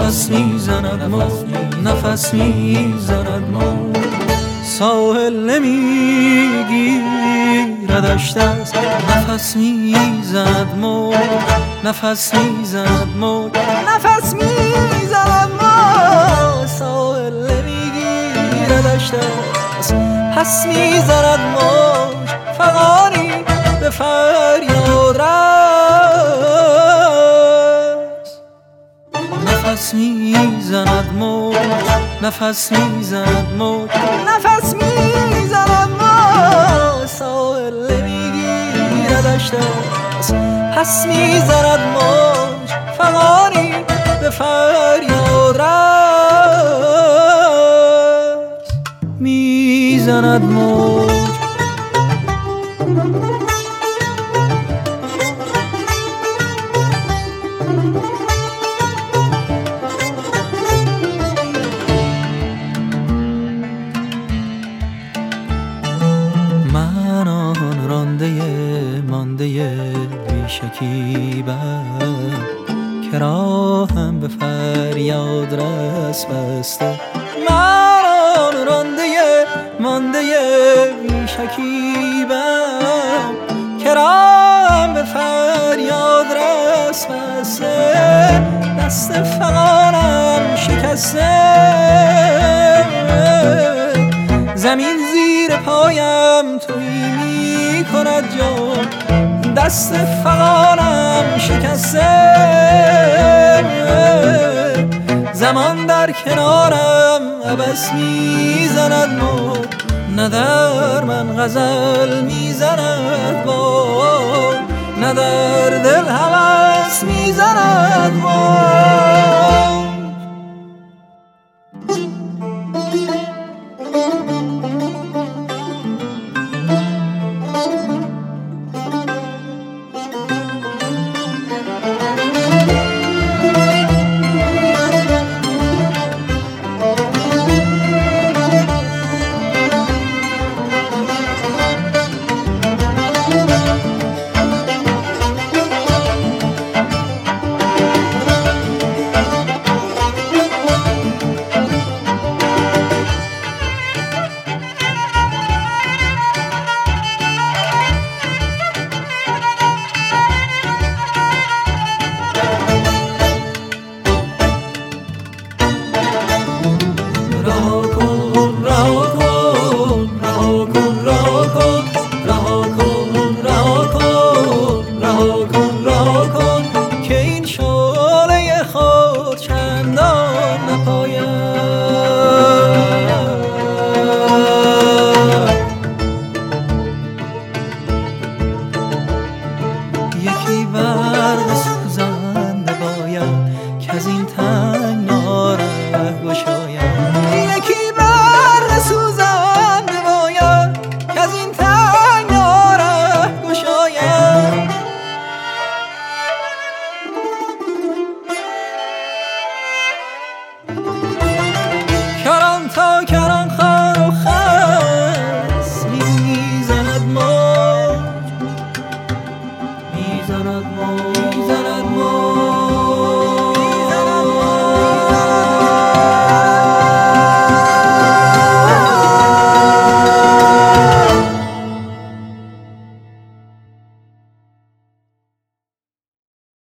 نفس میزند موج، نفس میزند موج. ساحل نمیگیردش دست، نفس میزند موج، نفس میزند موج، نفس میزند موج. ساحل نمیگیردش دست، پس میزند موج، فغانی به فریاد رس. نفس میزند موج، نفس میزند موج، نفس میزند موج. ساحل نمیگیردش دست، پس میزند موج، فغانی به فریاد رس. میزند موج. من آن رانده مانده بی‌شکیبم که راهم به فریاد رس بسته. من آن رانده مانده بی‌شکیبم که راهم به فریاد رس بسته. دست فغانم شکسته، زمین زیر پایم تویی می کند جان. دست فغانم شکسته، زمان در کنارم عبث میزند موج. نه در من غزل میزند باد، نه در دل هوس میزند موج. یکی برق سوزنده باید که از این تنگنا ره گشاید. یکی برق سوزنده باید که از این تنگنا ره گشاید. کران تا کران خر و خس میزند موج، میزند موج.